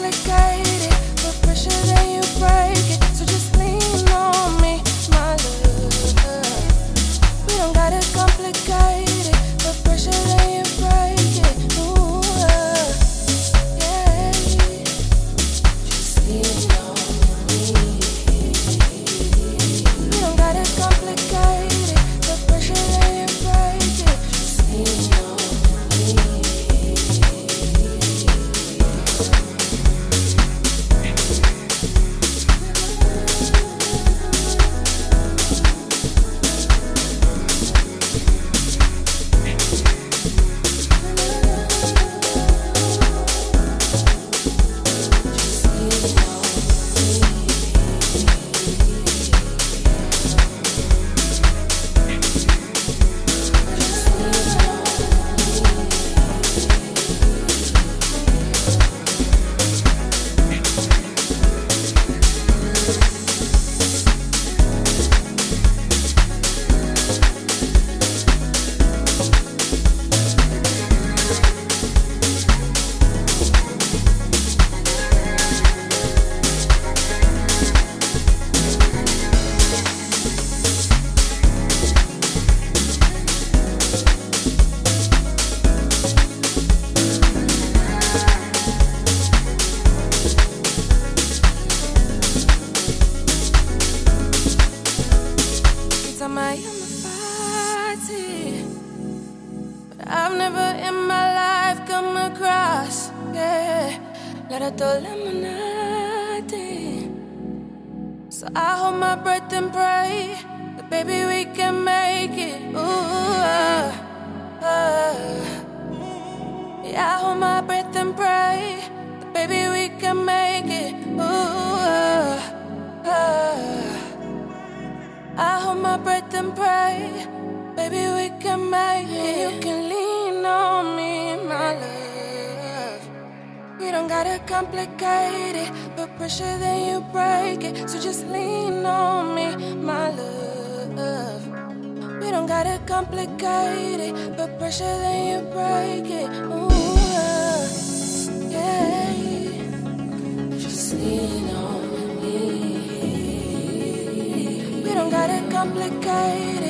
complicated. Put pressure, then you break it. So just lean on me, my love. We don't gotta complicate it. Put pressure, then you break it. Ooh, yeah. Just lean on me. We don't gotta complicate it. Put pressure, then you break it. Just lean on me. I am a party, but I've never in my life come across, let her throw lemonade. So I hold my breath and pray that baby we can make it. Ooh, yeah, I hold my breath and pray that baby we can make it. Ooh, I hold my breath and pray, baby, we can make it. You can lean on me, my love. We don't gotta complicate it. Put pressure, then you break it. So just lean on me, my love. We don't gotta complicate it. Put pressure, then you break it. Ooh, yeah. Just lean on me. We don't gotta complicate it.